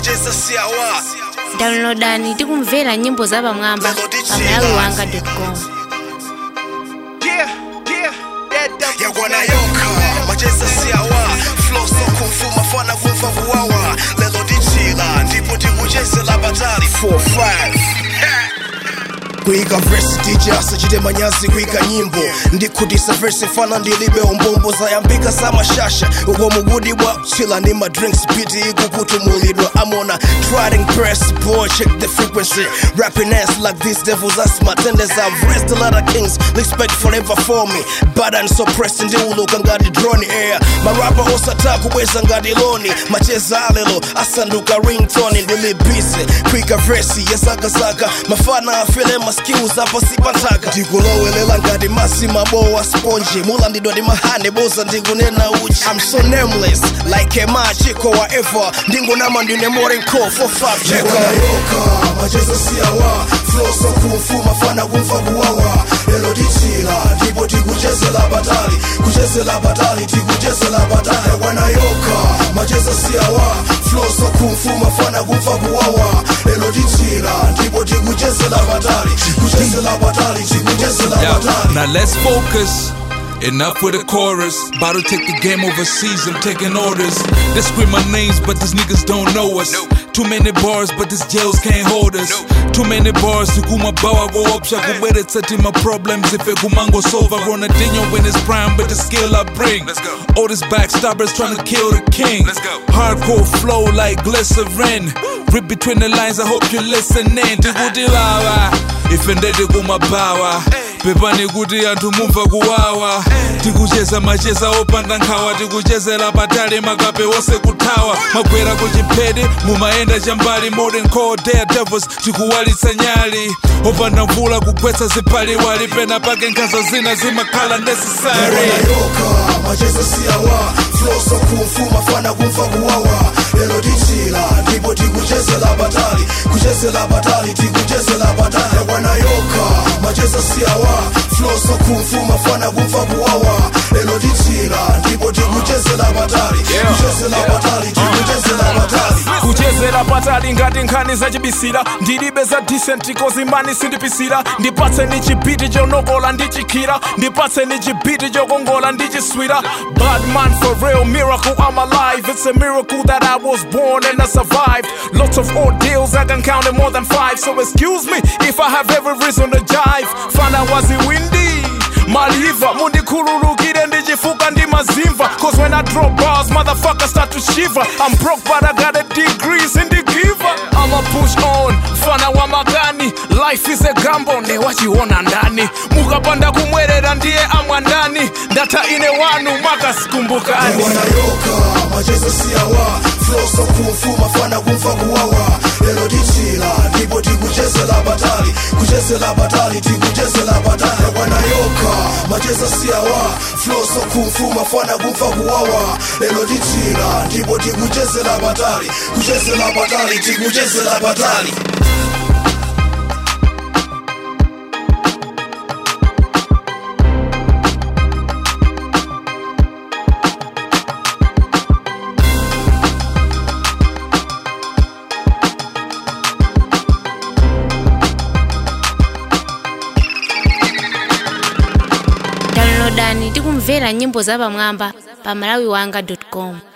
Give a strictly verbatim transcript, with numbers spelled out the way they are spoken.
macheza siawa. Downloadani tikumvera nyimbo za pamwamba pa malawi wanga dot com. Yeah, yeah, that yakwana yoka macheza siawa. Flow so kufu mafana kumfa kuwawa. Lelo dichila ndipo tikuchezela batali four five. Kuika verse D J asachite manyazi kuika nyimbo ndikudisa verse fana ndilibe umbombo zayambika sama shasha ugo mugudi bwa chila ni my drinks beat ikukutumulidwa I'm on a trying press boy check the frequency rapping ass like these devils as my tenders I've raised a lot of kings respect forever for me bad and suppressed ndi uluka ngati drone air my rapper osata kubweza ngati loni macheza alelo asanduka ringtone ndilibise kuika verse yesakazaka mafana afile skills apa sipantaka ndikulowelela ngati masi mabowa sponge mulandidwa ndi mahane boza ndikunena uchi I'm so nameless like a machiko whatever ndingunama ndine more call for five check yoka macheza siawa flow so kufu mafana kumfa kuwawa lelo dichila ndipo tikuchezela batali kuchezela batali tikuchezela batali wana yoka macheza siawa flow so kufu mafana kumfa kuwawa lelo dichila ndipo tikuchezela batali. Yeah. Now let's focus. Enough with the chorus. About to take the game overseas, I'm taking orders. They scream my names, but these niggas don't know us. Too many bars, but these jails can't hold us. Too many bars, to kuma bawa go up. Shaku better touching my problems if it kumango solve. Ronaldinho in his prime, but the skill I bring. All these backstabbers trying to kill the king. Hardcore flow like glycerin. Rip between the lines, I hope you're listening. Tikudilawa, if ended kuma bawa. Pepani kuti anthu mumva kuwawa tikucheza macheza opanda nkhawa tikuchezera batali makape wose kuthawa magwera kuchiphede mumayenda chambali modern core daredevils tikuwalitsa nyali opanda mvula kugwetsa zipali wali pena pake nkhanza zina zimakhala necessary yoka macheza siawa flow so kumfu mafana kumfa kuwawa lelo dichila ndipo tikuchezela batali kuchezela batali tikuchezela batali wana yoka macheza siawa flow so kumfu mafana kumfa kuwawa lelo dichila ndipo tikuchezela batali kuchezela batali tikuchezela batali kuchezela batali ngati nkhani zachibisira ndilibe za decent kozimani sindipisira ndipatse ni chibiti chonokola ndichikira ndipatse ni chibiti chokongola ndichiswira bad man for real miracle I'm alive it's a miracle that I was born and I survived lots of ordeals I can count it more than five so excuse me if I have every reason to jive fana wazi windy maliva mundikhululukire ndichifuka ndi mazimva cause when I drop bars motherfuckers start to shiver I'm broke but I got a degrees in the giver I'ma push on fana wa makani life is a gamble ne wachiona ndani mukapanda kumwerera ndiye amwa ndani ndata ine wanu makasikumbukani wana yoka macheza siawa flow so kumfu mafana kumfa kuwawa lelo dichila ndipo tikuchezela batali kuchezela batali tikuchezela batali wana yoka macheza siawa flow so kumfu mafana kumfa kuwawa lelo dichila ndipo tikuchezela batali kuchezela batali tikuchezela batali Downloadani tikumvera nyimbo za pamwamba pa malawi wanga dot com.